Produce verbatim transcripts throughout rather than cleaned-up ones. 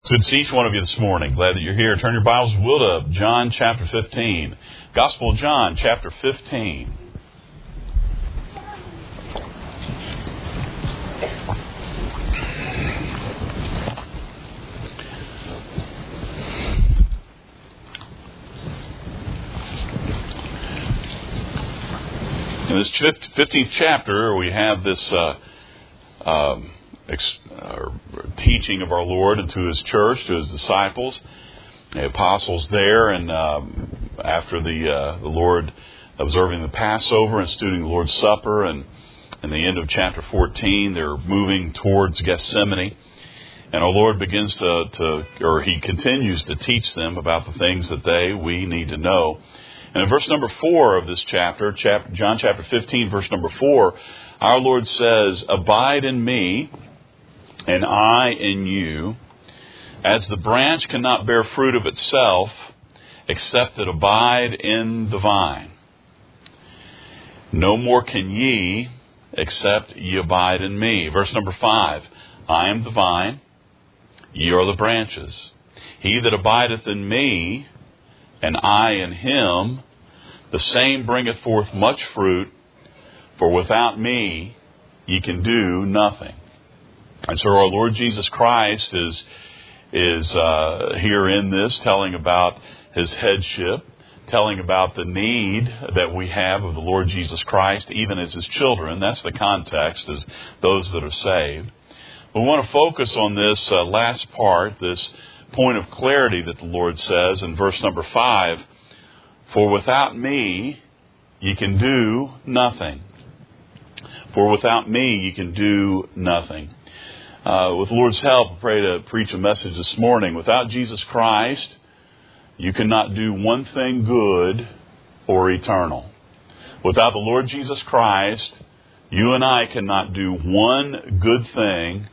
It's good to see each one of you this morning. Glad that you're here. Turn your Bibles, will to John chapter fifteen. Gospel of John chapter fifteen. In this fifteenth chapter, we have this uh, um, ex- uh, teaching of our Lord and to His church, to His disciples, the apostles there, and um, after the uh, the Lord observing the Passover, instituting the Lord's Supper, and in the end of chapter fourteen, they're moving towards Gethsemane, and our Lord begins to, to or He continues to teach them about the things that they, we need to know. And in verse number four of this chapter, chapter, John chapter fifteen, verse number four, our Lord says, "Abide in me, and I in you, as the branch cannot bear fruit of itself, except it abide in the vine. No more can ye, except ye abide in me." Verse number five, "I am the vine, ye are the branches. He that abideth in me, and I in him, the same bringeth forth much fruit, for without me ye can do nothing." And so our Lord Jesus Christ is is uh, here in this, telling about His headship, telling about the need that we have of the Lord Jesus Christ, even as His children. That's the context, as those that are saved. We want to focus on this uh, last part, this point of clarity that the Lord says in verse number five, "For without me ye can do nothing. For without me ye can do nothing." Uh, with the Lord's help, I pray to preach a message this morning. Without Jesus Christ, you cannot do one thing good or eternal. Without the Lord Jesus Christ, you and I cannot do one good thing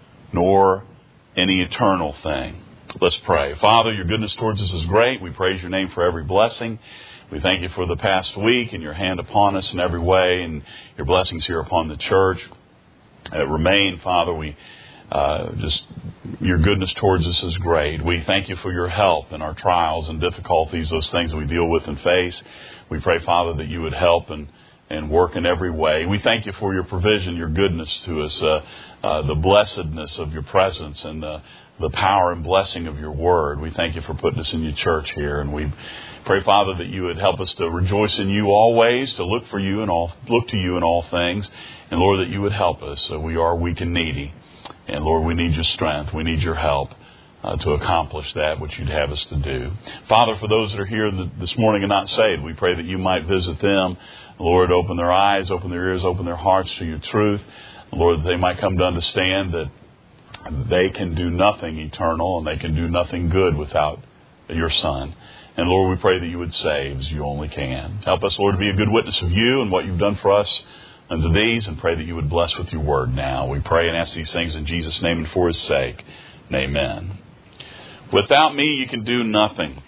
nor any eternal thing. Let's pray. Father, your goodness towards us is great. We praise your name for every blessing. We thank you for the past week and your hand upon us in every way, and your blessings here upon the church. Uh, remain, Father, we uh, just, your goodness towards us is great. We thank you for your help in our trials and difficulties, those things that we deal with and face. We pray, Father, that you would help and and work in every way. We thank you for your provision, your goodness to us, uh, uh, the blessedness of your presence, and the, the power and blessing of your word. We thank you for putting us in your church here, and we pray, Father, that you would help us to rejoice in you always, to look for you and all, look to you in all things, and Lord, that you would help us. Uh, we are weak and needy, and Lord, we need your strength, we need your help uh, to accomplish that which you'd have us to do. Father, for those that are here this morning and not saved, we pray that you might visit them. Lord, open their eyes, open their ears, open their hearts to your truth. Lord, that they might come to understand that they can do nothing eternal and they can do nothing good without your Son. And Lord, we pray that you would save as you only can. Help us, Lord, to be a good witness of you and what you've done for us unto these, and pray that you would bless with your word now. We pray and ask these things in Jesus' name and for his sake. And amen. Without me, you can do nothing.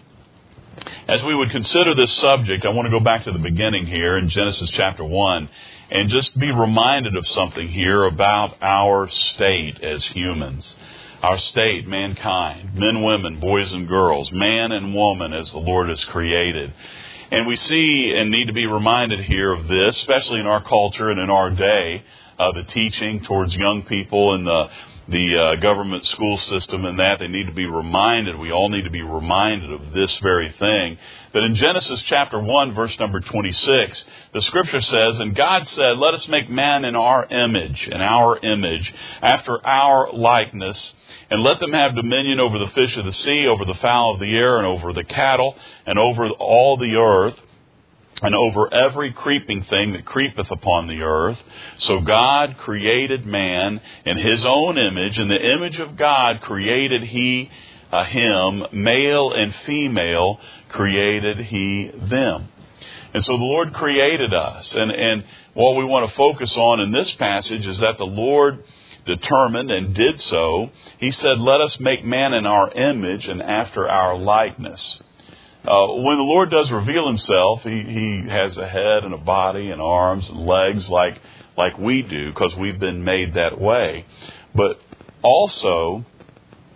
As we would consider this subject, I want to go back to the beginning here in Genesis chapter one and just be reminded of something here about our state as humans. Our state, mankind, men, women, boys and girls, man and woman as the Lord has created. And we see and need to be reminded here of this, especially in our culture and in our day, uh, the teaching towards young people and the the uh, government school system and that. They need to be reminded, we all need to be reminded of this very thing. That in Genesis chapter one, verse number twenty-six, the scripture says, "And God said, let us make man in our image, in our image, after our likeness, and let them have dominion over the fish of the sea, over the fowl of the air, and over the cattle, and over all the earth, and over every creeping thing that creepeth upon the earth." So God created man in his own image. In the image of God created he uh, him. Male and female created he them. And so the Lord created us. And, and what we want to focus on in this passage is that the Lord determined and did so. He said, let us make man in our image and after our likeness. Uh, when the Lord does reveal himself, he, he has a head and a body and arms and legs like like we do, because we've been made that way. But also,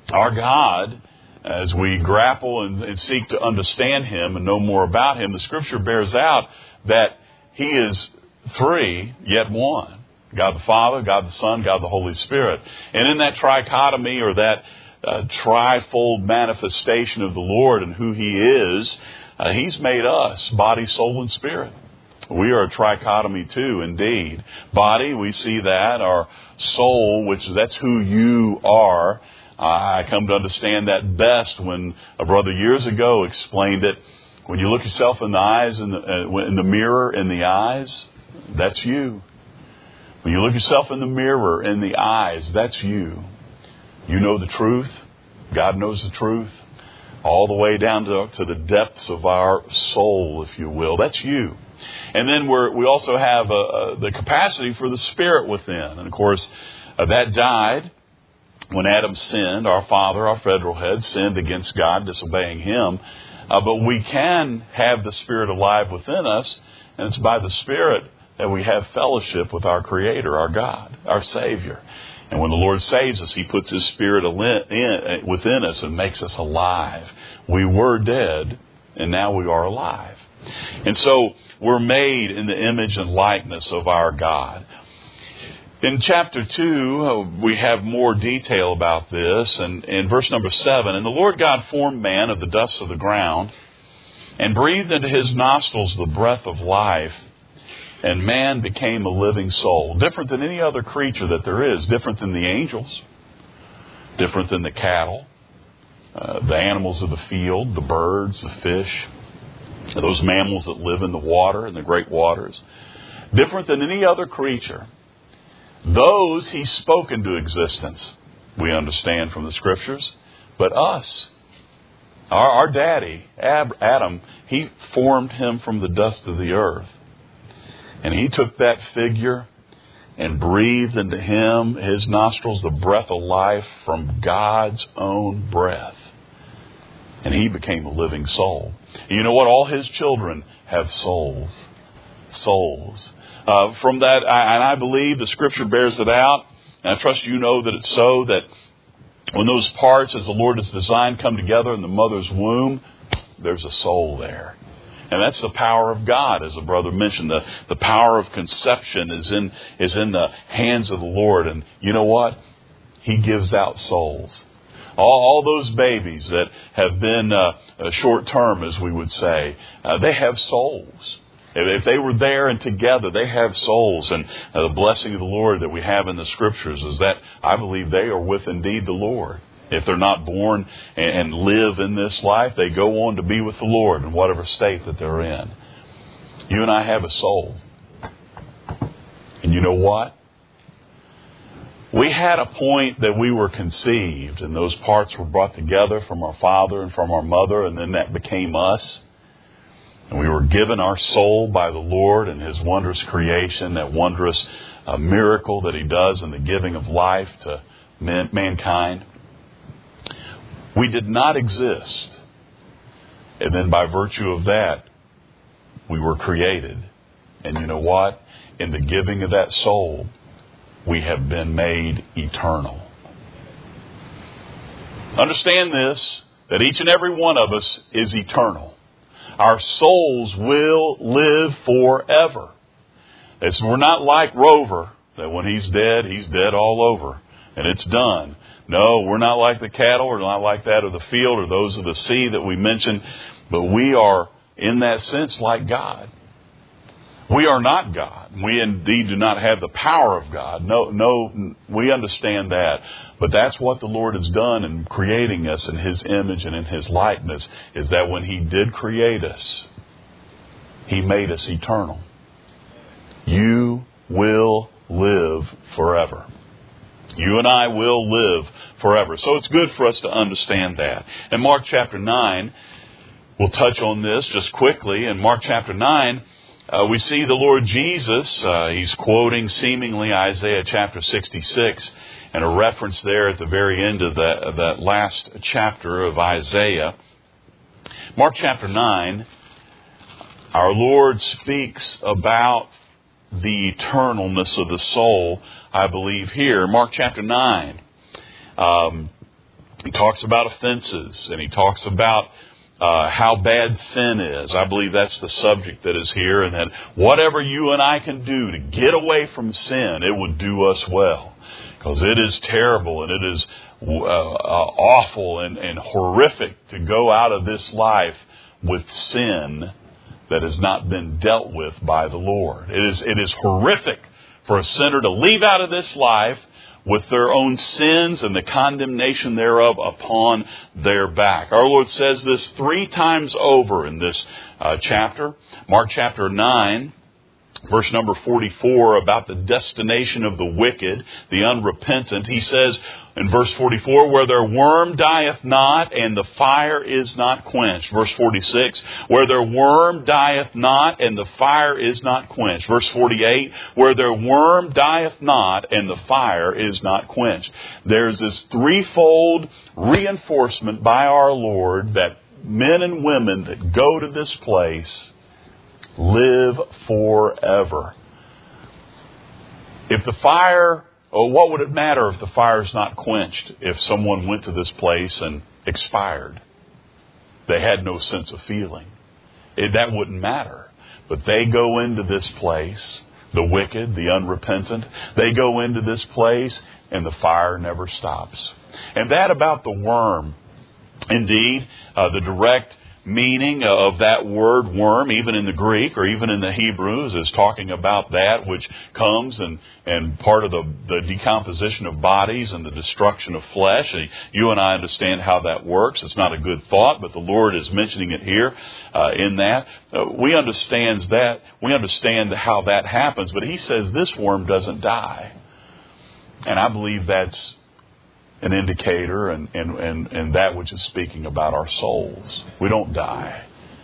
Our God, as we grapple and, and seek to understand Him and know more about Him, the Scripture bears out that He is three, yet one. God the Father, God the Son, God the Holy Spirit. And in that trichotomy, or that uh, trifold manifestation of the Lord and who He is, uh, He's made us body, soul, and spirit. We are a trichotomy too, indeed. Body, we see that. Our soul, which that's who you are. Uh, I come to understand that best when a brother years ago explained it. When you look yourself in the eyes, in the, uh, in the mirror, in the eyes, that's you. When you look yourself in the mirror, in the eyes, that's you. You know the truth. God knows the truth. All the way down to, to the depths of our soul, if you will. That's you. And then we're, we also have uh, uh, the capacity for the Spirit within. And of course, uh, that died when Adam sinned. Our father, our federal head, sinned against God, disobeying Him. Uh, but we can have the Spirit alive within us. And it's by the Spirit that we have fellowship with our Creator, our God, our Savior. And when the Lord saves us, He puts His Spirit in, within us and makes us alive. We were dead, and now we are alive. And so we're made in the image and likeness of our God. In chapter two, uh, we have more detail about this. And in verse number seven, and the Lord God formed man of the dust of the ground and breathed into his nostrils the breath of life. And man became a living soul. Different than any other creature that there is. Different than the angels. Different than the cattle. Uh, the animals of the field. The birds, the fish. Those mammals that live in the water, in the great waters. Different than any other creature. Those He spoke into existence. We understand from the Scriptures. But us, our, our daddy, Adam, He formed him from the dust of the earth. And He took that figure and breathed into him, his nostrils, the breath of life from God's own breath. And he became a living soul. And you know what? All His children have souls. Souls. Uh, from that, I, and I believe the Scripture bears it out. And I trust you know that it's so, that when those parts, as the Lord has designed, come together in the mother's womb, there's a soul there. And that's the power of God, as a brother mentioned. The, the power of conception is in, is in the hands of the Lord. And you know what? He gives out souls. All, all those babies that have been uh, short term, as we would say, uh, they have souls. If they were there and together, they have souls. And uh, the blessing of the Lord that we have in the Scriptures is that I believe they are with indeed the Lord. If they're not born and live in this life, they go on to be with the Lord in whatever state that they're in. You and I have a soul. And you know what? We had a point that we were conceived, and those parts were brought together from our father and from our mother, and then that became us. And we were given our soul by the Lord and His wondrous creation, that wondrous uh, miracle that He does in the giving of life to man- mankind. We did not exist. And then by virtue of that, we were created. And you know what? In the giving of that soul, we have been made eternal. Understand this, that each and every one of us is eternal. Our souls will live forever. It's, we're not like Rover, that when he's dead, he's dead all over. And it's done. No, we're not like the cattle, or not like that of the field, or those of the sea that we mentioned. But we are, in that sense, like God. We are not God. We indeed do not have the power of God. No, no, we understand that. But that's what the Lord has done in creating us in His image and in His likeness, is that when He did create us, He made us eternal. You will live forever. You and I will live forever. So it's good for us to understand that. In Mark chapter nine, we'll touch on this just quickly. In Mark chapter nine, uh, we see the Lord Jesus. Uh, he's quoting seemingly Isaiah chapter sixty-six, and a reference there at the very end of that, of that last chapter of Isaiah. Mark chapter nine, our Lord speaks about the eternalness of the soul, I believe, here. Mark chapter nine. Um, He talks about offenses, and he talks about uh, how bad sin is. I believe that's the subject that is here, and that whatever you and I can do to get away from sin, it would do us well. Because it is terrible, and it is uh, uh, awful and, and horrific to go out of this life with sin that has not been dealt with by the Lord. It is, it is horrific for a sinner to leave out of this life with their own sins and the condemnation thereof upon their back. Our Lord says this three times over in this uh, chapter. Mark chapter nine, verse number forty-four, about the destination of the wicked, the unrepentant. He says in verse forty-four, where their worm dieth not and the fire is not quenched. Verse forty-six, where their worm dieth not and the fire is not quenched. Verse forty-eight, where their worm dieth not and the fire is not quenched. There's this threefold reinforcement by our Lord that men and women that go to this place live forever. If the fire, oh, what would it matter if the fire is not quenched? If someone went to this place and expired, they had no sense of feeling. It, that wouldn't matter. But they go into this place, the wicked, the unrepentant, they go into this place and the fire never stops. And that about the worm, indeed, uh, the direct meaning of that word worm, even in the Greek or even in the Hebrews, is talking about that which comes and, and part of the, the decomposition of bodies and the destruction of flesh. And you and I understand how that works. It's not a good thought, but the Lord is mentioning it here uh, in that. Uh, we understand that. We understand how that happens, but He says this worm doesn't die. And I believe that's an indicator and, and, and, and that which is speaking about our souls. We don't die.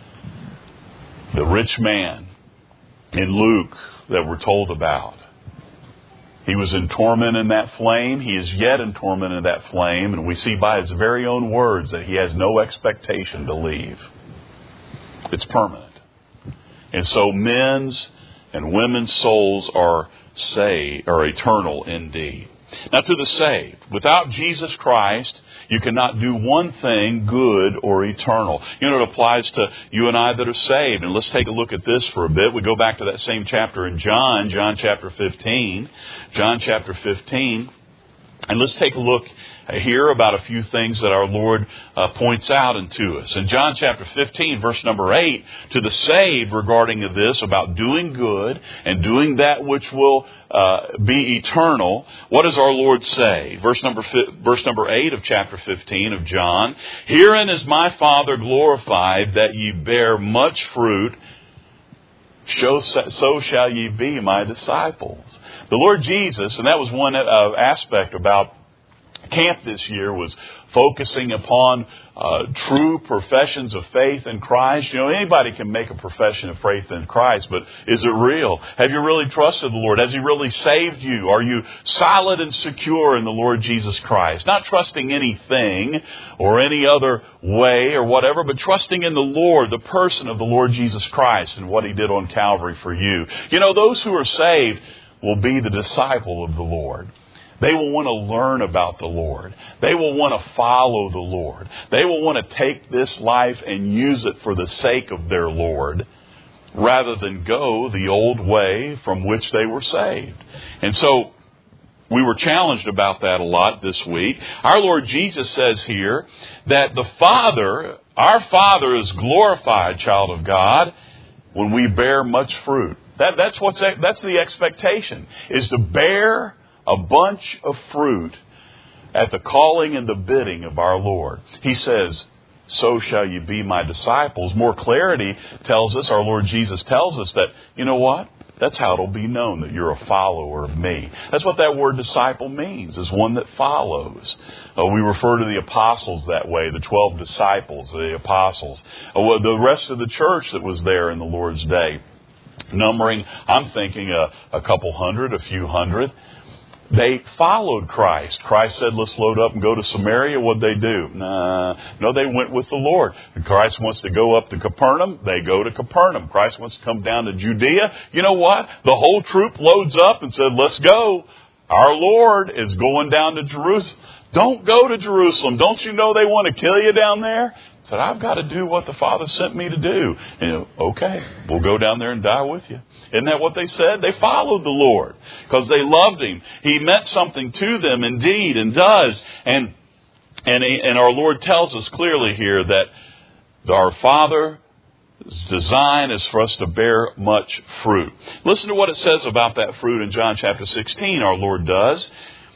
The rich man in Luke that we're told about, he was in torment in that flame. He is yet in torment in that flame. And we see by his very own words that he has no expectation to leave. It's permanent. And so men's and women's souls are saved, are eternal indeed. Now, to the saved, without Jesus Christ, you cannot do one thing good or eternal. You know, it applies to you and I that are saved. And let's take a look at this for a bit. We go back to that same chapter in John, John chapter fifteen. John chapter fifteen. And let's take a look here about a few things that our Lord uh, points out unto us. In John chapter fifteen, verse number eight, to the saved regarding this, about doing good and doing that which will uh, be eternal, what does our Lord say? Verse number verse number eight of chapter fifteen of John, herein is my Father glorified, that ye bear much fruit, so shall ye be my disciples. The Lord Jesus, and that was one uh, aspect about camp this year, was focusing upon uh, true professions of faith in Christ. You know, anybody can make a profession of faith in Christ, but is it real? Have you really trusted the Lord? Has He really saved you? Are you solid and secure in the Lord Jesus Christ? Not trusting anything or any other way or whatever, but trusting in the Lord, the person of the Lord Jesus Christ and what He did on Calvary for you. You know, those who are saved will be the disciple of the Lord. They will want to learn about the Lord. They will want to follow the Lord. They will want to take this life and use it for the sake of their Lord, rather than go the old way from which they were saved. And so we were challenged about that a lot this week. Our Lord Jesus says here that the Father, our Father is glorified, child of God, when we bear much fruit. That, that's what's that's the expectation, is to bear a bunch of fruit at the calling and the bidding of our Lord. He says, so shall you be my disciples. More clarity tells us, our Lord Jesus tells us that, you know what? That's how it'll be known that you're a follower of me. That's what that word disciple means, is one that follows. Uh, we refer to the apostles that way, the twelve disciples, the apostles. Uh, well, the rest of the church that was there in the Lord's day, numbering, I'm thinking a, a couple hundred, a few hundred. They followed Christ. Christ said, let's load up and go to Samaria. What'd they do? Nah, no, they went with the Lord. And Christ wants to go up to Capernaum. They go to Capernaum. Christ wants to come down to Judea. You know what? The whole troop loads up and said, let's go. Our Lord is going down to Jerusalem. Don't go to Jerusalem. Don't you know they want to kill you down there? He said, I've got to do what the Father sent me to do. And, you know, okay, we'll go down there and die with you. Isn't that what they said? They followed the Lord because they loved Him. He meant something to them indeed and does. And, and, and our Lord tells us clearly here that our Father's design is for us to bear much fruit. Listen to what it says about that fruit in John chapter sixteen, our Lord does.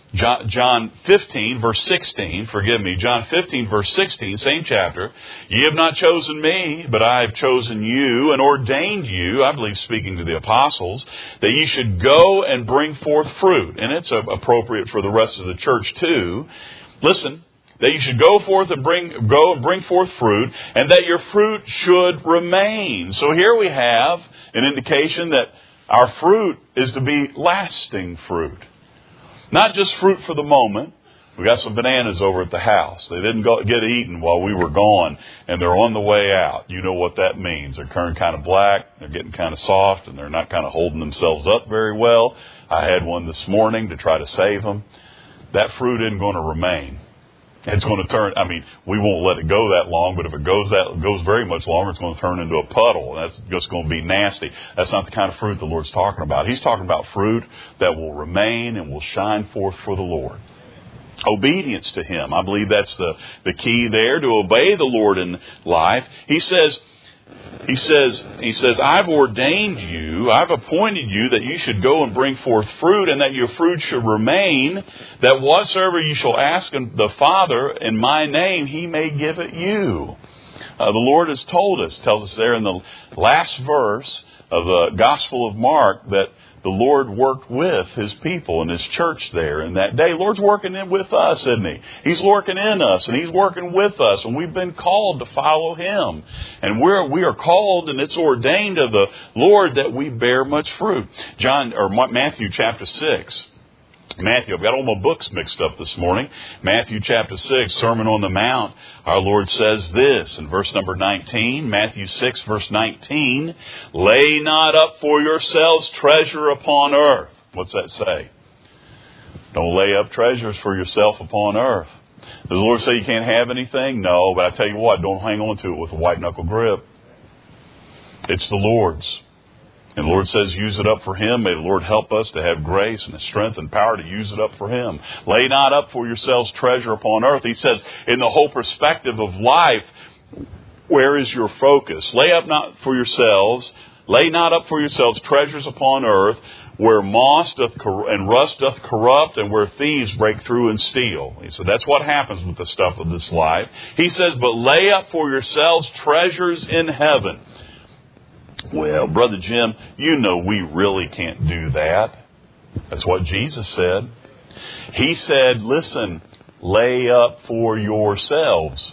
John fifteen, verse sixteen, forgive me, John fifteen, verse sixteen, same chapter. Ye have not chosen me, but I have chosen you and ordained you, I believe speaking to the apostles, that ye should go and bring forth fruit. And it's appropriate for the rest of the church too. Listen, that you should go forth and bring, go and bring forth fruit, and that your fruit should remain. So here we have an indication that our fruit is to be lasting fruit. Not just fruit for the moment. We got some bananas over at the house. They didn't go, get eaten while we were gone, and they're on the way out. You know what that means. They're turning kind of black, they're getting kind of soft, and they're not kind of holding themselves up very well. I had one this morning to try to save them. That fruit isn't going to remain. It's going to turn, I mean, we won't let it go that long, but if it goes that goes very much longer, it's going to turn into a puddle, and that's just going to be nasty. That's not the kind of fruit the Lord's talking about. He's talking about fruit that will remain and will shine forth for the Lord. Obedience to Him. I believe that's the, the key there, to obey the Lord in life. He says, He says, he says, I've ordained you, I've appointed you that you should go and bring forth fruit, and that your fruit should remain, that whatsoever you shall ask the Father in my name, He may give it you. Uh, the Lord has told us, tells us there in the last verse of the Gospel of Mark, that the Lord worked with His people and His church there in that day. The Lord's working in with us, isn't He? He's working in us and He's working with us, and we've been called to follow Him. And we're, we are called, and it's ordained of the Lord that we bear much fruit. John or Matthew chapter six. Matthew, I've got all my books mixed up this morning. Matthew chapter six, Sermon on the Mount. Our Lord says this in verse number nineteen, Matthew six, verse nineteen, lay not up for yourselves treasure upon earth. What's that say? Don't lay up treasures for yourself upon earth. Does the Lord say you can't have anything? No, but I tell you what, don't hang on to it with a white knuckle grip. It's the Lord's. And the Lord says, use it up for Him. May the Lord help us to have grace and the strength and power to use it up for Him. Lay not up for yourselves treasure upon earth. He says, in the whole perspective of life, where is your focus? Lay up not for yourselves, lay not up for yourselves treasures upon earth, where moss doth cor- and rust doth corrupt, and where thieves break through and steal. He said, that's what happens with the stuff of this life. He says, but lay up for yourselves treasures in heaven. Well, Brother Jim, you know we really can't do that. That's what Jesus said. He said, listen, lay up for yourselves.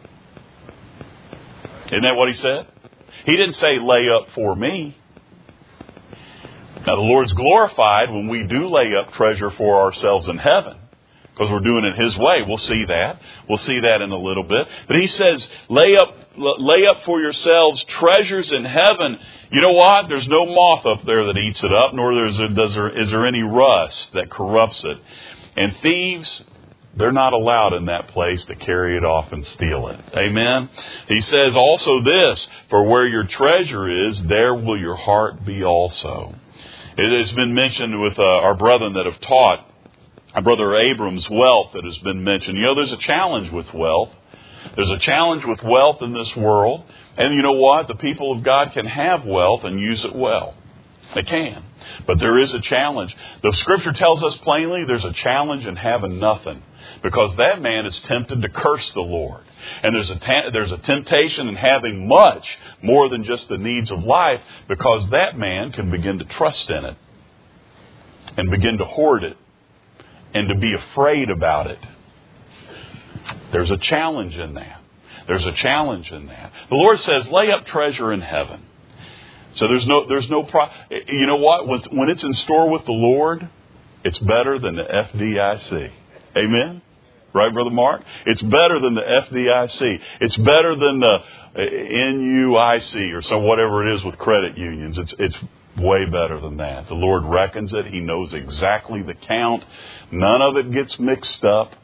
Isn't that what He said? He didn't say lay up for me. Now, the Lord's glorified when we do lay up treasure for ourselves in heaven, because we're doing it His way. We'll see that. We'll see that in a little bit. But He says, lay up, lay up for yourselves treasures in heaven. You know what? There's no moth up there that eats it up, nor there's a, does there, is there any rust that corrupts it. And thieves, they're not allowed in that place to carry it off and steal it. Amen? He says also this, for where your treasure is, there will your heart be also. It has been mentioned with uh, our brethren that have taught, our brother Abram's wealth that has been mentioned. You know, there's a challenge with wealth. There's a challenge with wealth in this world. And you know what? The people of God can have wealth and use it well. They can. But there is a challenge. The Scripture tells us plainly there's a challenge in having nothing, because that man is tempted to curse the Lord. And there's a ta- there's a temptation in having much more than just the needs of life, because that man can begin to trust in it and begin to hoard it and to be afraid about it. There's a challenge in that. There's a challenge in that. The Lord says, lay up treasure in heaven. So there's no, there's no, pro- you know what? When, when it's in store with the Lord, it's better than the F D I C. Amen? Right, Brother Mark? It's better than the F D I C. It's better than the N U I C or some whatever it is with credit unions. It's, it's way better than that. The Lord reckons it. He knows exactly the count. None of it gets mixed up.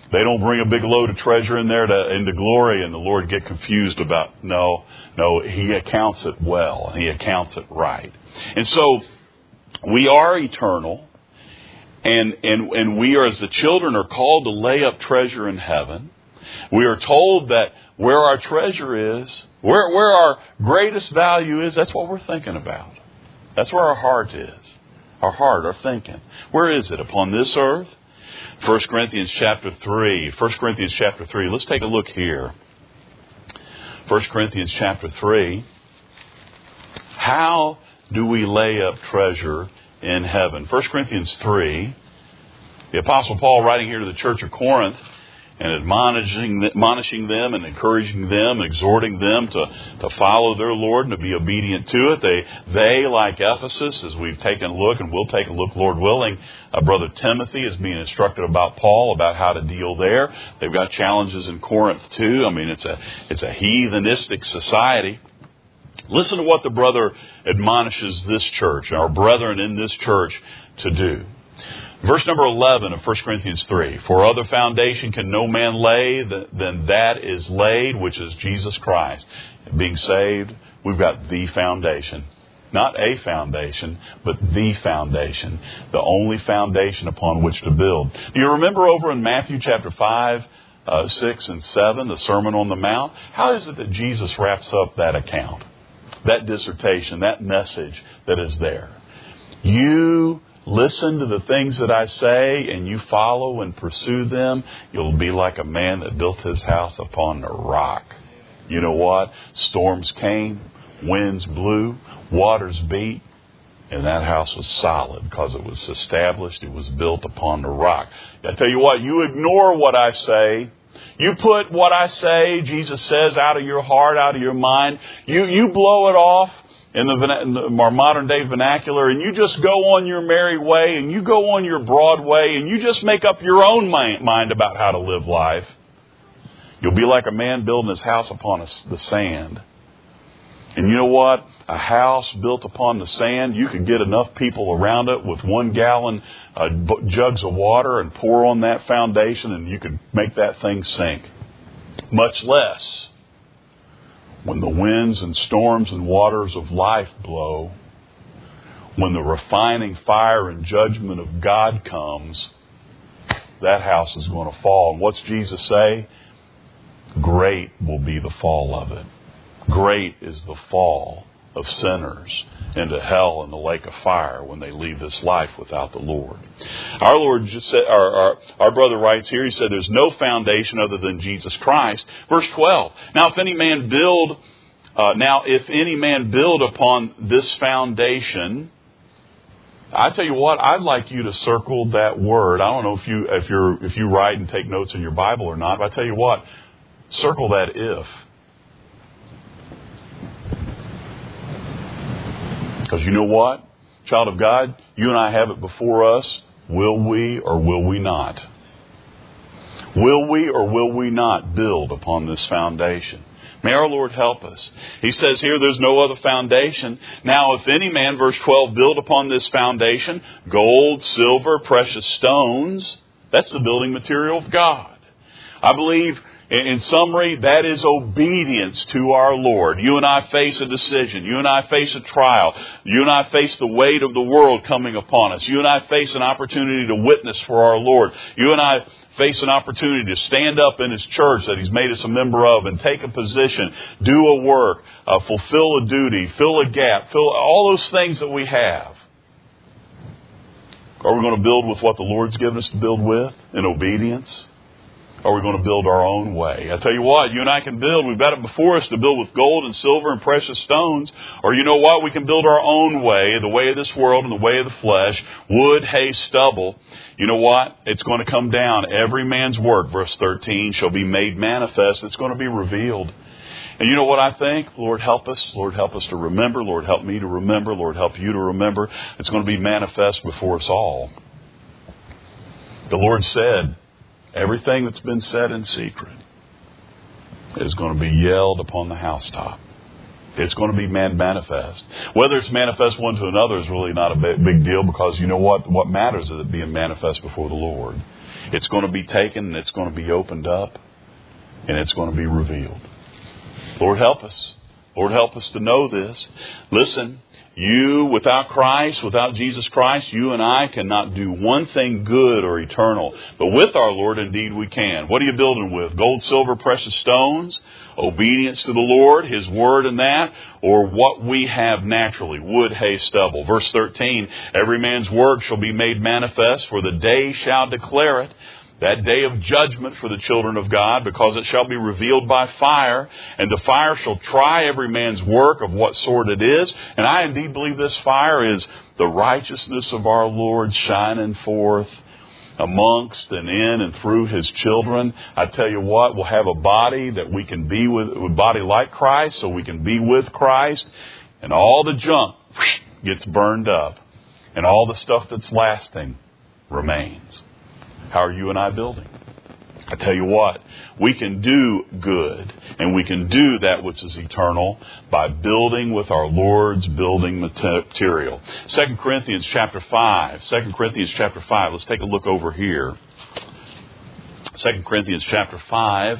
They don't bring a big load of treasure in there to, into glory and the Lord get confused about, no, no, He accounts it well. He accounts it right. And so we are eternal, and, and, and we are, as the children, are called to lay up treasure in heaven. We are told that where our treasure is, where, where our greatest value is, that's what we're thinking about. That's where our heart is. Our heart, our thinking. Where is it? Upon this earth? First Corinthians chapter three. First Corinthians chapter three. Let's take a look here. First Corinthians chapter three. How do we lay up treasure in heaven? First Corinthians three. The Apostle Paul, writing here to the church of Corinth, and admonishing, admonishing them and encouraging them, exhorting them to, to follow their Lord and to be obedient to it. They, they, like Ephesus, as we've taken a look, and we'll take a look, Lord willing, uh, Brother Timothy is being instructed about Paul, about how to deal there. They've got challenges in Corinth too. I mean, it's a, it's a heathenistic society. Listen to what the brother admonishes this church, our brethren in this church, to do. Verse number eleven of First Corinthians three. For other foundation can no man lay than that is laid, which is Jesus Christ. Being saved, we've got the foundation. Not a foundation, but the foundation. The only foundation upon which to build. Do you remember over in Matthew chapter five, uh, six, and seven, the Sermon on the Mount? How is it that Jesus wraps up that account? That dissertation, that message that is there. You listen to the things that I say and you follow and pursue them, you'll be like a man that built his house upon the rock. You know what? Storms came, winds blew, waters beat, and that house was solid because it was established, it was built upon the rock. I tell you what, you ignore what I say. You put what I say, Jesus says, out of your heart, out of your mind. You, you blow it off. In the, in the our modern day vernacular, and you just go on your merry way, and you go on your broad way, and you just make up your own mind, mind about how to live life. You'll be like a man building his house upon a, the sand. And you know what? A house built upon the sand, you could get enough people around it with one gallon uh, jugs of water and pour on that foundation, and you could make that thing sink. Much less when the winds and storms and waters of life blow, when the refining fire and judgment of God comes, that house is going to fall. And what's Jesus say? Great will be the fall of it. Great is the fall of sinners into hell and the lake of fire when they leave this life without the Lord. Our Lord just said, our, our, our brother writes here, he said, there's no foundation other than Jesus Christ. Verse twelve. Now if any man build, uh, now if any man build upon this foundation, I tell you what, I'd like you to circle that word. I don't know if you if you're if you write and take notes in your Bible or not, but I tell you what, circle that if. Because you know what? Child of God, you and I have it before us. Will we or will we not? Will we or will we not build upon this foundation? May our Lord help us. He says here there's no other foundation. Now if any man, verse twelve, build upon this foundation, gold, silver, precious stones, that's the building material of God. I believe, in summary, that is obedience to our Lord. You and I face a decision. You and I face a trial. You and I face the weight of the world coming upon us. You and I face an opportunity to witness for our Lord. You and I face an opportunity to stand up in His church that He's made us a member of and take a position, do a work, uh, fulfill a duty, fill a gap, fill all those things that we have. Are we going to build with what the Lord's given us to build with in obedience? Or are we going to build our own way? I tell you what, you and I can build. We've got it before us to build with gold and silver and precious stones. Or you know what? We can build our own way, the way of this world and the way of the flesh. Wood, hay, stubble. You know what? It's going to come down. Every man's work, verse thirteen, shall be made manifest. It's going to be revealed. And you know what I think? Lord, help us. Lord, help us to remember. Lord, help me to remember. Lord, help you to remember. It's going to be manifest before us all. The Lord said, everything that's been said in secret is going to be yelled upon the housetop. It's going to be man manifest. Whether it's manifest one to another is really not a big, big deal, because you know what? What matters is it being manifest before the Lord. It's going to be taken, and it's going to be opened up, and it's going to be revealed. Lord, help us. Lord, help us to know this. Listen, you, without Christ, without Jesus Christ, you and I cannot do one thing good or eternal. But with our Lord, indeed, we can. What are you building with? Gold, silver, precious stones? Obedience to the Lord, His Word and that? Or what we have naturally? Wood, hay, stubble. Verse thirteen, every man's work shall be made manifest, for the day shall declare it. That day of judgment for the children of God, because it shall be revealed by fire, and the fire shall try every man's work of what sort it is. And I indeed believe this fire is the righteousness of our Lord shining forth amongst and in and through His children. I tell you what, we'll have a body that we can be with, a body like Christ, so we can be with Christ, and all the junk gets burned up, and all the stuff that's lasting remains. How are you and I building? I tell you what, we can do good, and we can do that which is eternal by building with our Lord's building material. Second Corinthians chapter five. Second Corinthians chapter five. Let's take a look over here. Second Corinthians chapter five,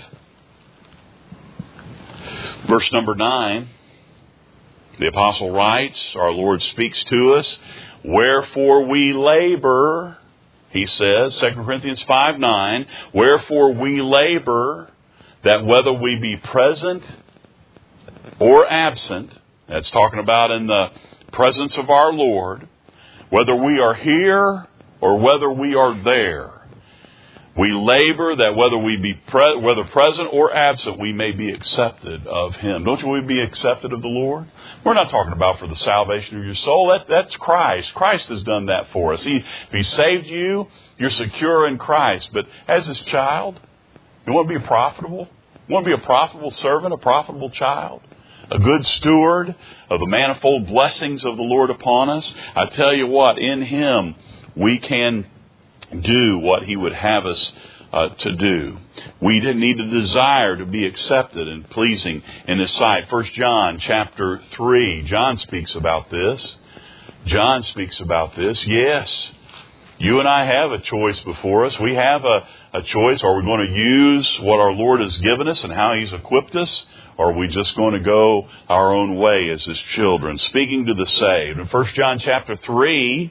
verse number nine. The apostle writes, our Lord speaks to us, wherefore we labor. He says, Second Corinthians five nine, wherefore we labor, that whether we be present or absent, that's talking about in the presence of our Lord, whether we are here or whether we are there, we labor that whether we be pre- whether present or absent, we may be accepted of Him. Don't you want to be accepted of the Lord? We're not talking about for the salvation of your soul. That, that's Christ. Christ has done that for us. He, if He saved you, you're secure in Christ. But as His child, you want to be profitable? You want to be a profitable servant, a profitable child? A good steward of the manifold blessings of the Lord upon us? I tell you what, in Him we can do what He would have us uh, to do. We didn't need to desire to be accepted and pleasing in His sight. First John chapter three. John speaks about this. John speaks about this. Yes, you and I have a choice before us. We have a, a choice. Are we going to use what our Lord has given us and how He's equipped us? Or are we just going to go our own way as His children? Speaking to the saved. In First John chapter three,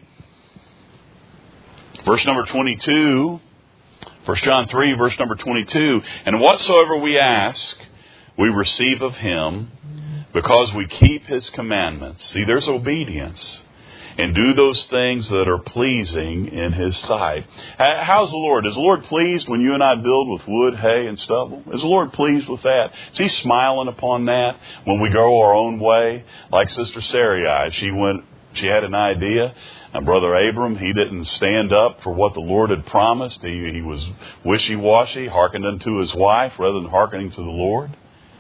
verse number twenty-two, First John three, verse number twenty-two, and whatsoever we ask, we receive of Him, because we keep His commandments. See, there's obedience. And do those things that are pleasing in His sight. How's the Lord? Is the Lord pleased when you and I build with wood, hay, and stubble? Is the Lord pleased with that? Is He smiling upon that when we go our own way? Like Sister Sarai, she went, she had an idea. And Brother Abram, he didn't stand up for what the Lord had promised. He, he was wishy-washy, hearkened unto his wife rather than hearkening to the Lord.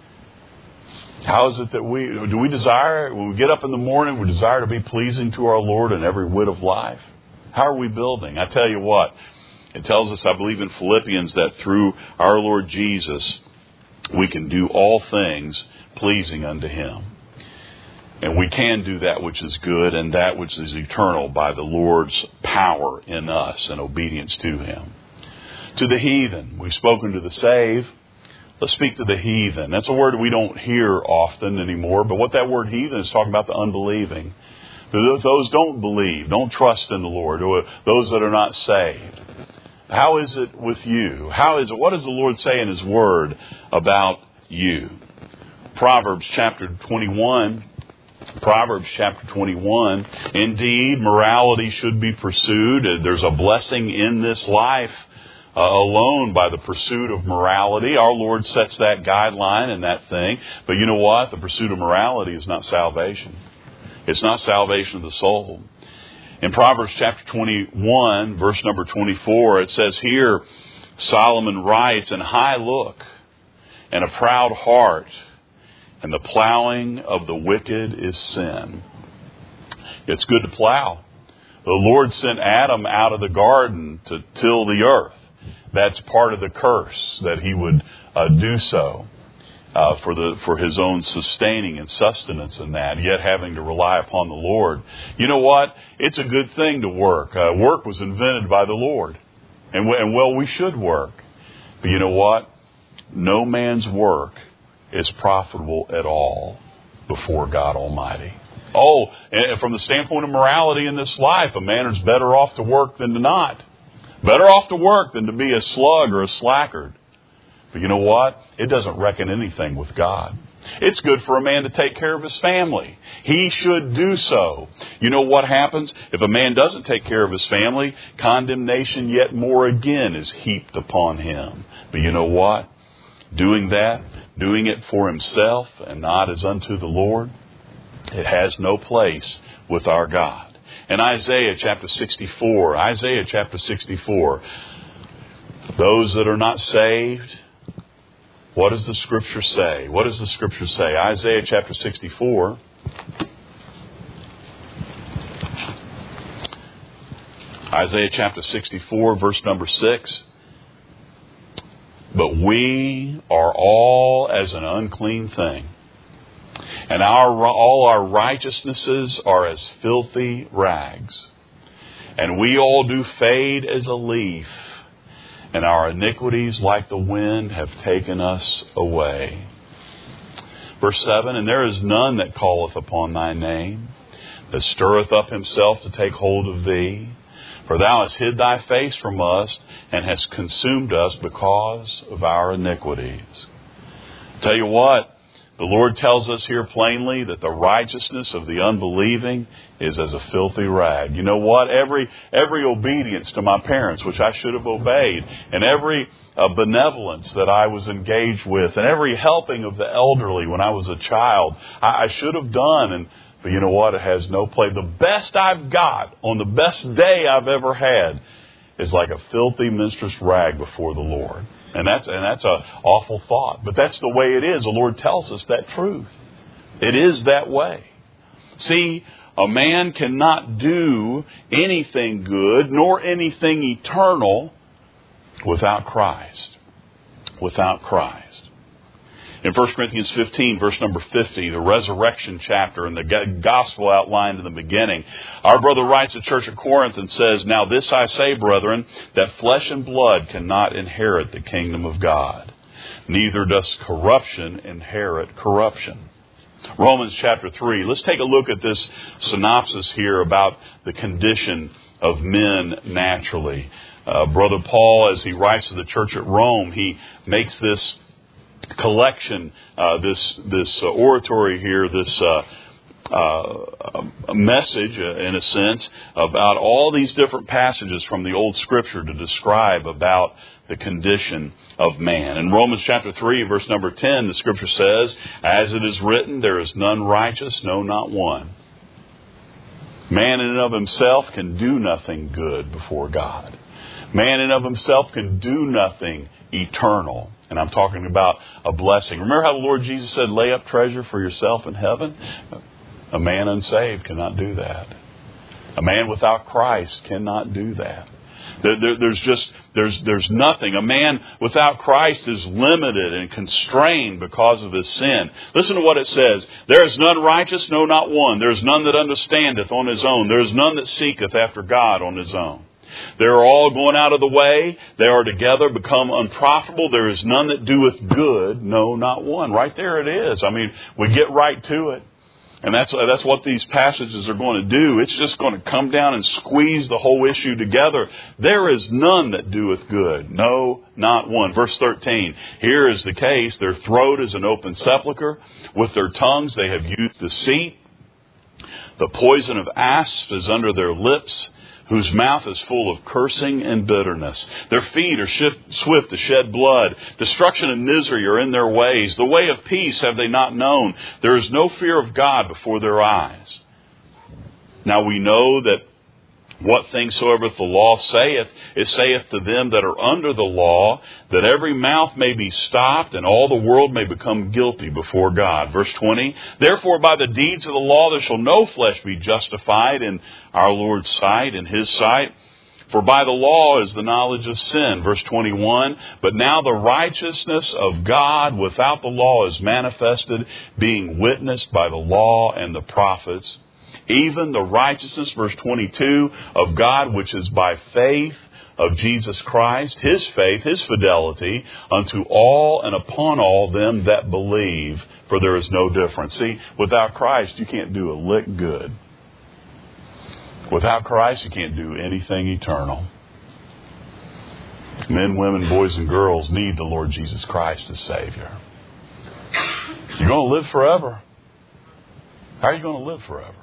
How is it that we, do we desire, when we get up in the morning, we desire to be pleasing to our Lord in every whit of life? How are we building? I tell you what, it tells us, I believe in Philippians, that through our Lord Jesus, we can do all things pleasing unto Him. And we can do that which is good and that which is eternal by the Lord's power in us and obedience to Him. To the heathen, we've spoken to the saved. Let's speak to the heathen. That's a word we don't hear often anymore, but what that word heathen is talking about, the unbelieving. Those don't believe, don't trust in the Lord, or those that are not saved. How is it with you? How is it? What does the Lord say in His Word about you? Proverbs chapter twenty-one. Proverbs chapter twenty-one. Indeed, morality should be pursued. There's a blessing in this life uh, alone by the pursuit of morality. Our Lord sets that guideline and that thing. But you know what? The pursuit of morality is not salvation. It's not salvation of the soul. In Proverbs chapter twenty-one, verse number twenty-four, it says here, Solomon writes, "An high look and a proud heart, and the plowing of the wicked is sin." It's good to plow. The Lord sent Adam out of the garden to till the earth. That's part of the curse, that he would uh, do so. uh, for the for his own sustaining and sustenance in that, yet having to rely upon the Lord. You know what? It's a good thing to work. Uh, work was invented by the Lord. And, and well, we should work. But you know what? No man's work is profitable at all before God Almighty. Oh, and from the standpoint of morality in this life, a man is better off to work than to not. Better off to work than to be a slug or a slackard. But you know what? It doesn't reckon anything with God. It's good for a man to take care of his family. He should do so. You know what happens? If a man doesn't take care of his family, condemnation yet more again is heaped upon him. But you know what? Doing that, doing it for himself and not as unto the Lord, it has no place with our God. In Isaiah chapter sixty-four, Isaiah chapter sixty-four, those that are not saved, what does the Scripture say? What does the Scripture say? Isaiah chapter sixty-four. Isaiah chapter sixty-four, verse number six. But we are all as an unclean thing, and our all our righteousnesses are as filthy rags. And we all do fade as a leaf, and our iniquities like the wind have taken us away. Verse seven, and there is none that calleth upon thy name, that stirreth up himself to take hold of thee. For thou hast hid thy face from us, and hast consumed us because of our iniquities. Tell you what, the Lord tells us here plainly that the righteousness of the unbelieving is as a filthy rag. You know what? Every every obedience to my parents, which I should have obeyed, and every uh, benevolence that I was engaged with, and every helping of the elderly when I was a child, I, I should have done. And but you know what? It has no place. The best I've got on the best day I've ever had is like a filthy minstrous rag before the Lord. And that's and that's an awful thought. But that's the way it is. The Lord tells us that truth. It is that way. See, a man cannot do anything good nor anything eternal without Christ. Without Christ. In First Corinthians fifteen, verse number fifty, the resurrection chapter and the gospel outlined in the beginning, our brother writes to the church at Corinth and says, Now this I say, brethren, that flesh and blood cannot inherit the kingdom of God. Neither does corruption inherit corruption. Romans chapter three. Let's take a look at this synopsis here about the condition of men naturally. Uh, brother Paul, as he writes to the church at Rome, he makes this collection, uh, this this uh, oratory here, this uh, uh, message, uh, in a sense, about all these different passages from the Old Scripture to describe about the condition of man. In Romans chapter three, verse number ten, the Scripture says, As it is written, there is none righteous, no, not one. Man in and of himself can do nothing good before God. Man in and of himself can do nothing eternal. And I'm talking about a blessing. Remember how the Lord Jesus said, lay up treasure for yourself in heaven? A man unsaved cannot do that. A man without Christ cannot do that. There, there, there's just, there's, there's nothing. A man without Christ is limited and constrained because of his sin. Listen to what it says. There is none righteous, no, not one. There is none that understandeth on his own. There is none that seeketh after God on his own. They are all going out of the way. They are together become unprofitable. There is none that doeth good. No, not one. Right there it is. I mean, we get right to it. And that's, that's what these passages are going to do. It's just going to come down and squeeze the whole issue together. There is none that doeth good. No, not one. Verse thirteen. Here is the case. Their throat is an open sepulchre. With their tongues they have used deceit. The poison of asps is under their lips, whose mouth is full of cursing and bitterness. Their feet are swift to shed blood. Destruction and misery are in their ways. The way of peace have they not known. There is no fear of God before their eyes. Now we know that what things soever the law saith, it saith to them that are under the law, that every mouth may be stopped, and all the world may become guilty before God. Verse twenty, Therefore by the deeds of the law there shall no flesh be justified in our Lord's sight, in His sight. For by the law is the knowledge of sin. Verse twenty-one, but now the righteousness of God without the law is manifested, being witnessed by the law and the prophets. Even the righteousness, verse twenty-two, of God, which is by faith of Jesus Christ, His faith, His fidelity, unto all and upon all them that believe, for there is no difference. See, without Christ, you can't do a lick good. Without Christ, you can't do anything eternal. Men, women, boys, and girls need the Lord Jesus Christ as Savior. You're going to live forever. How are you going to live forever?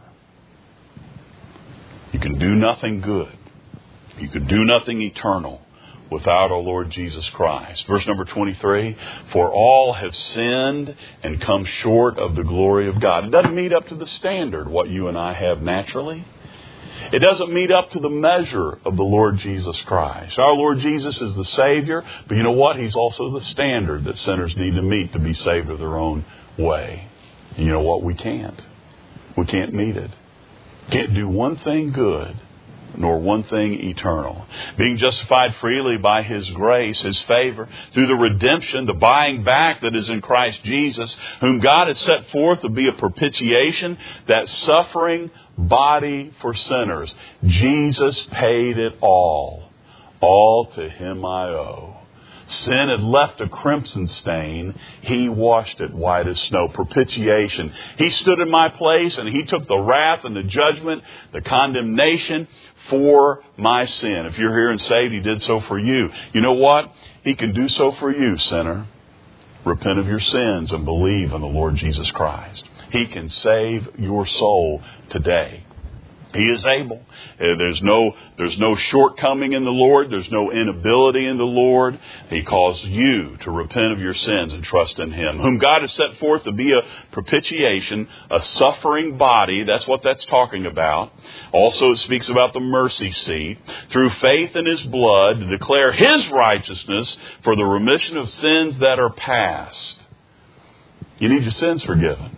You can do nothing good. You can do nothing eternal without our Lord Jesus Christ. Verse number twenty-three, for all have sinned and come short of the glory of God. It doesn't meet up to the standard, what you and I have naturally. It doesn't meet up to the measure of the Lord Jesus Christ. Our Lord Jesus is the Savior, but you know what? He's also the standard that sinners need to meet to be saved of their own way. And you know what? We can't. We can't meet it. Can't do one thing good, nor one thing eternal. Being justified freely by His grace, His favor, through the redemption, the buying back that is in Christ Jesus, whom God has set forth to be a propitiation, that suffering body for sinners. Jesus paid it all. All to Him I owe. Sin had left a crimson stain. He washed it white as snow. Propitiation. He stood in my place and He took the wrath and the judgment, the condemnation for my sin. If you're here and saved, He did so for you. You know what? He can do so for you, sinner. Repent of your sins and believe in the Lord Jesus Christ. He can save your soul today. He is able. There's no, there's no shortcoming in the Lord. There's no inability in the Lord. He calls you to repent of your sins and trust in Him, whom God has set forth to be a propitiation, a suffering body. That's what that's talking about. Also, it speaks about the mercy seat, through faith in His blood, to declare His righteousness for the remission of sins that are past. You need your sins forgiven.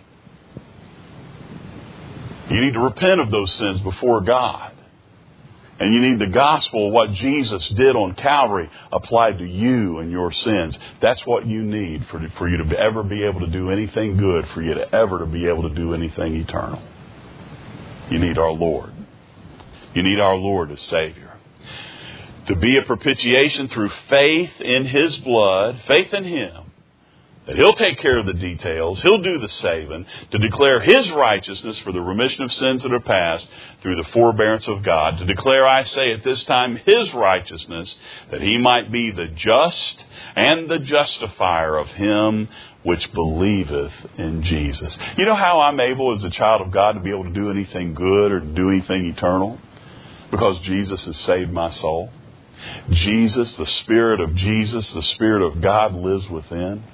You need to repent of those sins before God. And you need the gospel of what Jesus did on Calvary applied to you and your sins. That's what you need for, for you to ever be able to do anything good, for you to ever to be able to do anything eternal. You need our Lord. You need our Lord as Savior. To be a propitiation through faith in His blood, faith in Him. That He'll take care of the details. He'll do the saving, to declare His righteousness for the remission of sins that are past through the forbearance of God. To declare, I say at this time, His righteousness, that He might be the just and the justifier of him which believeth in Jesus. You know how I'm able as a child of God to be able to do anything good or to do anything eternal? Because Jesus has saved my soul. Jesus, the Spirit of Jesus, the Spirit of God lives within.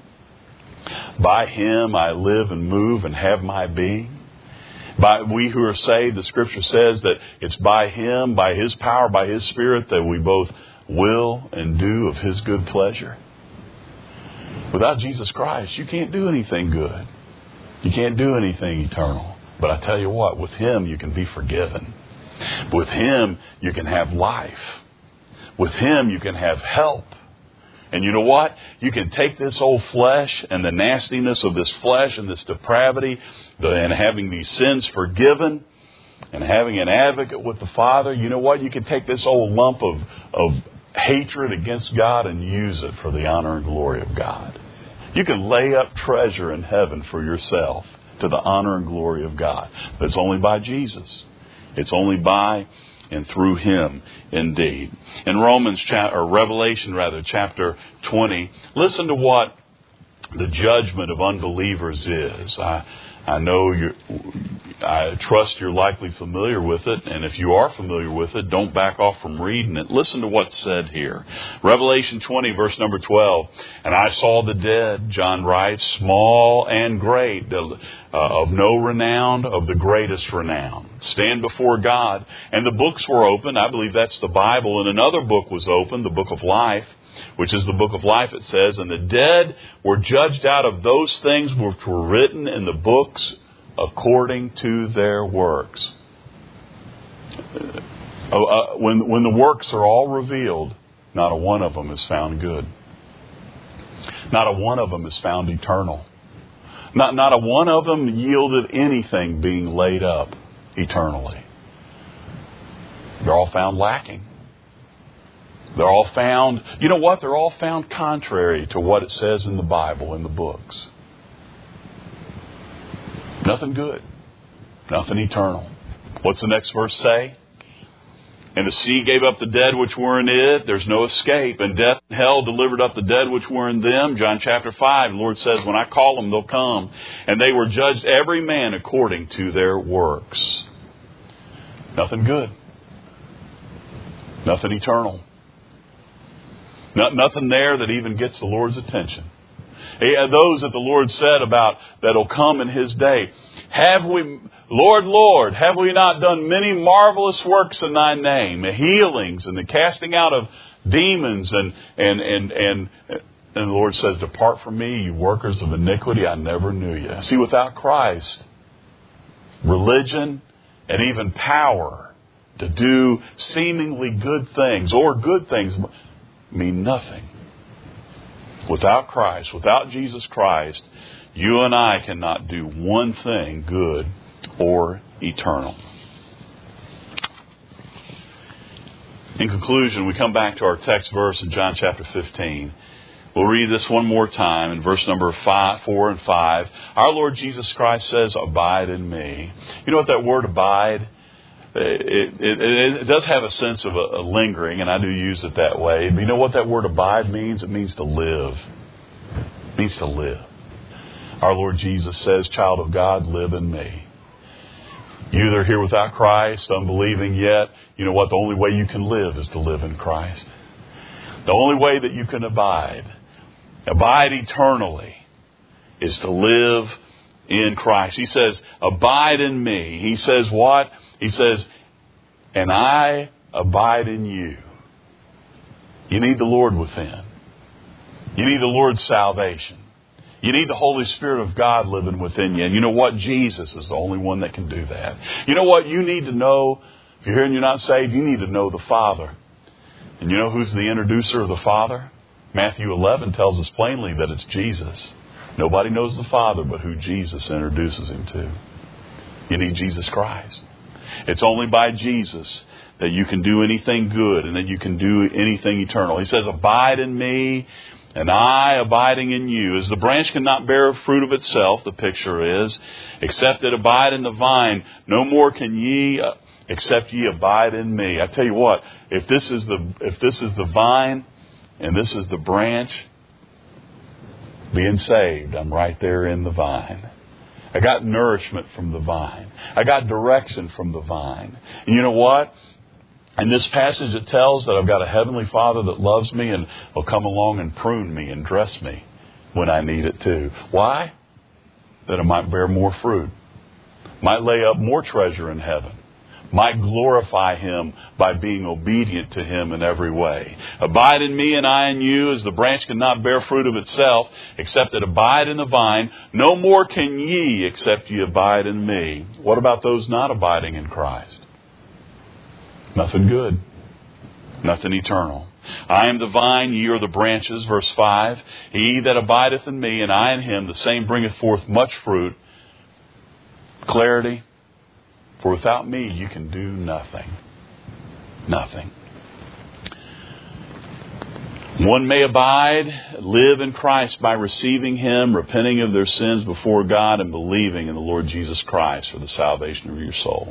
By Him I live and move and have my being. By we who are saved, the Scripture says that it's by Him, by His power, by His Spirit that we both will and do of His good pleasure. Without Jesus Christ, you can't do anything good. You can't do anything eternal. But I tell you what, with Him you can be forgiven. With Him you can have life. With Him you can have help. And you know what? You can take this old flesh and the nastiness of this flesh and this depravity the, and having these sins forgiven and having an advocate with the Father. You know what? You can take this old lump of, of hatred against God and use it for the honor and glory of God. You can lay up treasure in heaven for yourself to the honor and glory of God. But it's only by Jesus. It's only by and through Him, indeed. In Romans, cha- or Revelation rather, chapter twenty, listen to what the judgment of unbelievers is. I, I know you're, I trust you're likely familiar with it, and if you are familiar with it, don't back off from reading it. Listen to what's said here. Revelation twenty, verse number twelve. And I saw the dead, John writes, small and great, uh, of no renown, of the greatest renown, stand before God. And the books were opened. I believe that's the Bible. And another book was opened, the book of life, which is the book of life, it says. And the dead were judged out of those things which were written in the books according to their works. Oh, uh, when, when the works are all revealed, not a one of them is found good. Not a one of them is found eternal. Not, not a one of them yielded anything being laid up eternally. They're all found lacking. They're all found, you know what? They're all found contrary to what it says in the Bible, in the books. Nothing good. Nothing eternal. What's the next verse say? And the sea gave up the dead which were in it. There's no escape. And death and hell delivered up the dead which were in them. John chapter five, the Lord says, when I call them, they'll come. And they were judged every man according to their works. Nothing good. Nothing eternal. Not, nothing there that even gets the Lord's attention. Those that the Lord said about that'll come in His day. Have we, Lord, Lord, have we not done many marvelous works in Thy name? The healings and the casting out of demons. And, and, and, and, and the Lord says, depart from me, you workers of iniquity, I never knew you. See, without Christ, religion and even power to do seemingly good things or good things mean nothing. Without Christ, without Jesus Christ, you and I cannot do one thing good or eternal. In conclusion, we come back to our text verse in John chapter fifteen. We'll read this one more time in verse number five, four and five. Our Lord Jesus Christ says, abide in me. You know what that word abide? It, it, it does have a sense of a, a lingering, and I do use it that way. But you know what that word abide means? It means to live. It means to live. Our Lord Jesus says, child of God, live in me. You that are here without Christ, unbelieving yet, you know what? The only way you can live is to live in Christ. The only way that you can abide, abide eternally, is to live in Christ. He says, abide in me. He says what? He says, and I abide in you. You need the Lord within. You need the Lord's salvation. You need the Holy Spirit of God living within you. And you know what? Jesus is the only one that can do that. You know what? You need to know, if you're here and you're not saved, you need to know the Father. And you know who's the introducer of the Father? Matthew eleven tells us plainly that it's Jesus. Nobody knows the Father but who Jesus introduces him to. You need Jesus Christ. It's only by Jesus that you can do anything good and that you can do anything eternal. He says, abide in me and I abiding in you. As the branch cannot bear fruit of itself, the picture is, except it abide in the vine, no more can ye uh, except ye abide in me. I tell you what, if this is the if this is the vine and this is the branch, being saved, I'm right there in the vine. I got nourishment from the vine. I got direction from the vine. And you know what? In this passage it tells that I've got a heavenly Father that loves me and will come along and prune me and dress me when I need it too. Why? That I might bear more fruit. Might lay up more treasure in heaven. Might glorify Him by being obedient to Him in every way. Abide in me and I in you, as the branch cannot bear fruit of itself, except it abide in the vine. No more can ye, except ye abide in me. What about those not abiding in Christ? Nothing good. Nothing eternal. I am the vine, ye are the branches. Verse five. He that abideth in me, and I in him, the same bringeth forth much fruit. Clarity. For without me, you can do nothing. Nothing. One may abide, live in Christ by receiving Him, repenting of their sins before God, and believing in the Lord Jesus Christ for the salvation of your soul.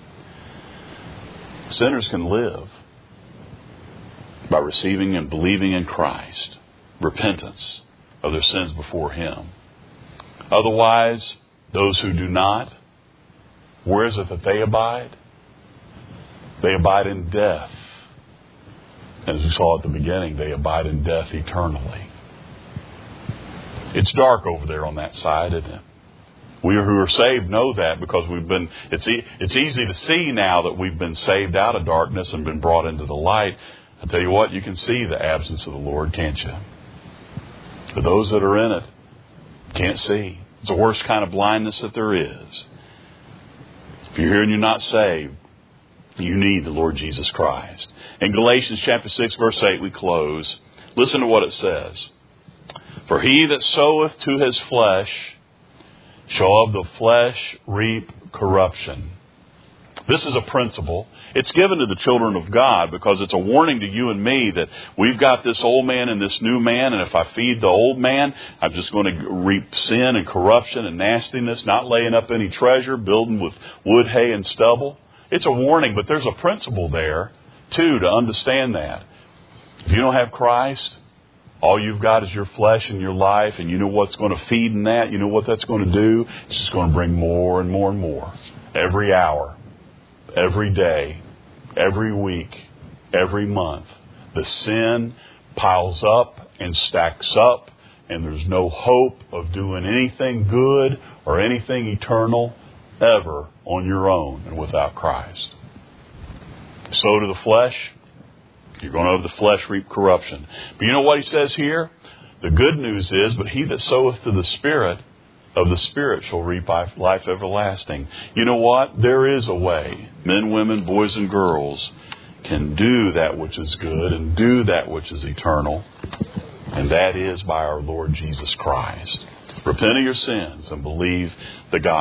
Sinners can live by receiving and believing in Christ, repentance of their sins before Him. Otherwise, those who do not, where is it that they abide? They abide in death. As we saw at the beginning, they abide in death eternally. It's dark over there on that side, isn't it? We who are saved know that because we've been, it's, e- it's easy to see now that we've been saved out of darkness and been brought into the light. I tell you what, you can see the absence of the Lord, can't you? But those that are in it can't see. It's the worst kind of blindness that there is. If you're here and you're not saved, You need the Lord Jesus Christ. In Galatians chapter six, verse eight, we close. Listen to what it says. For he that soweth to his flesh shall of the flesh reap corruption. This is a principle. It's given to the children of God because it's a warning to you and me that we've got this old man and this new man, and if I feed the old man, I'm just going to reap sin and corruption and nastiness, not laying up any treasure, building with wood, hay, and stubble. It's a warning, but there's a principle there, too, to understand that. If you don't have Christ, all you've got is your flesh and your life, and you know what's going to feed in that. You know what that's going to do. It's just going to bring more and more and more every hour, every day, every week, every month. The sin piles up and stacks up, and there's no hope of doing anything good or anything eternal ever on your own and without Christ. Sow to the flesh, you're going to of the flesh reap corruption. But you know what he says here? The good news is, but he that soweth to the Spirit, of the Spirit shall reap life everlasting. You know what? There is a way. Men, women, boys, and girls can do that which is good and do that which is eternal. And that is by our Lord Jesus Christ. Repent of your sins and believe the gospel.